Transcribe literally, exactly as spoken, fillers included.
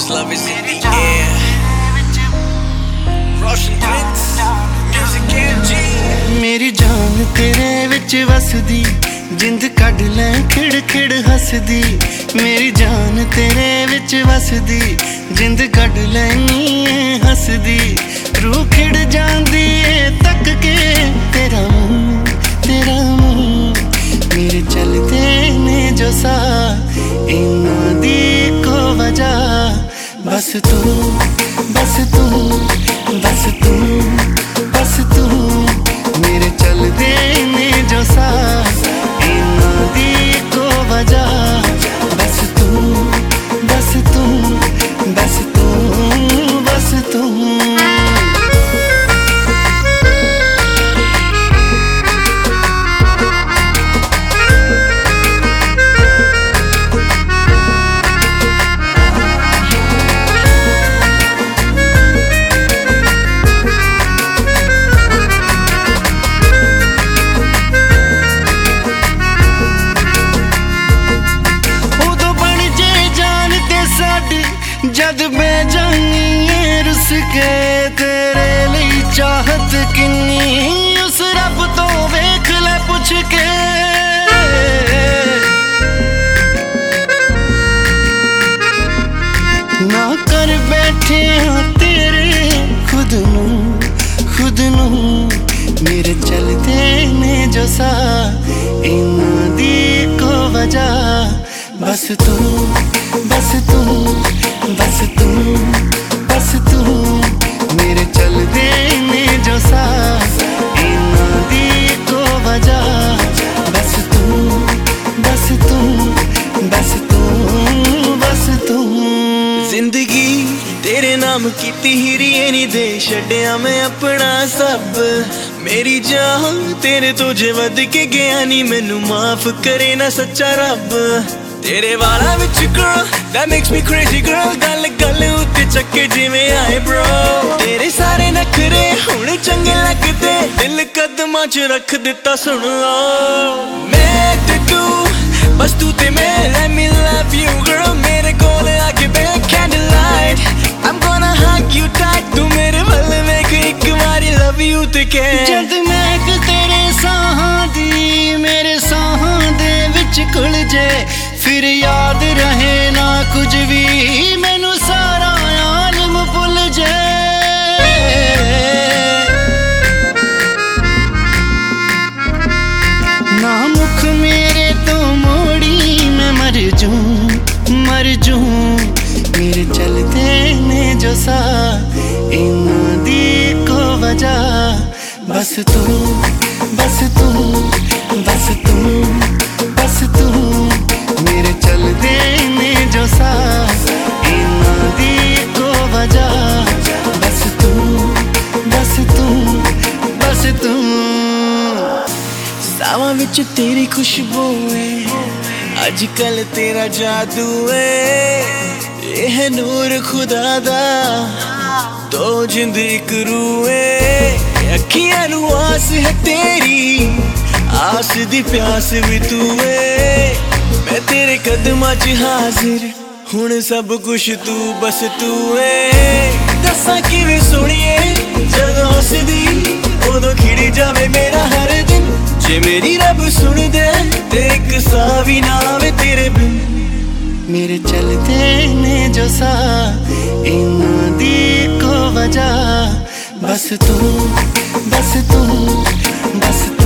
love is in the air. Roshan Prince, music N G. मेरी जान तेरे विच वसदी, जिंद कढ लै खिड़ खिड़ हसदी। मेरी जान तेरे विच वसदी, जिंद कढ लैनी हसदी। रूह खिड़ जांदी है तक के तेरा मुंह तेरा मुंह। मेरे चलते ने जो सा इन्हां दी को वजह। बस तू बस तू बस तू बस तू। मेरे चलते ने जो सा इन्हां दी को वजह। बस तू बस तू बस तू बस तू। जद बेजानी है रुस के तेरे लिए चाहत किन्नी। उस रब तो वेख ले पुछ के। ना कर बैठे हाँ तेरे खुद नू खुद नू। मेरे चलते ने जो सा इन्हां दी को वजह। बस तू बस तू बस तू बस तू। मेरे चलते ने जो सा इन्हां दी को वजह। बस तू बस तू बस तू बस तू। जिंदगी तेरे नाम कीती हीरी नी दे छड्डिया मैं अपना सब। मेरी जान तेरे तो जे वध के गया नी, मैनू माफ करे ना सच्चा रब। तेरे वाला विच girl that makes me crazy girl। गल गल उत्ते चक्के जिवें आए bro। तेरे सारे नखरे हुण चंगे लगदे, दिल कदमां च रख दिता सुन लो। मैं ते तू बस तू ते मैं let me love you girl। मेरे कोल आके बैठ candlelight I'm gonna hug you tight। तू मेरे वल वेख इक वारी love you ते कह। जद महक तेरे साहां दी मेरे साहां दे विच घुल जे, फिर याद रहे ना कुछ भी मैनू सारा आलम भुल जाए। ना मुख मेरे तो मोड़ी मैं मर जूं मर जूं। मेरे चलते ने जो सा इन्हां दी को वजह। बस तू बस तू बस तू बस तू। मेरे चलते ने जो सा इन्हां दी को वजह। बस तू बस तू बस तू। सावां विच तेरी खुशबू है, अजकल तेरा जादू है। ये है नूर खुदा दा तो जिंद इक रूह है। अखियां नू आस है तेरी, आस दी प्यास भी तू है। मैं तेरे कदमां च हाजिर हुण सब कुछ तू बस तू है। दसां किवें सुणिए जदों हसदी उदों खिड़ जावे मेरा हर दिन। जे मेरी रब सुन दे ते इक सा भी ना आवे तेरे बिन। मेरे चलते ने जो सा इन्हां दी को वजह। बस तू बस तू बस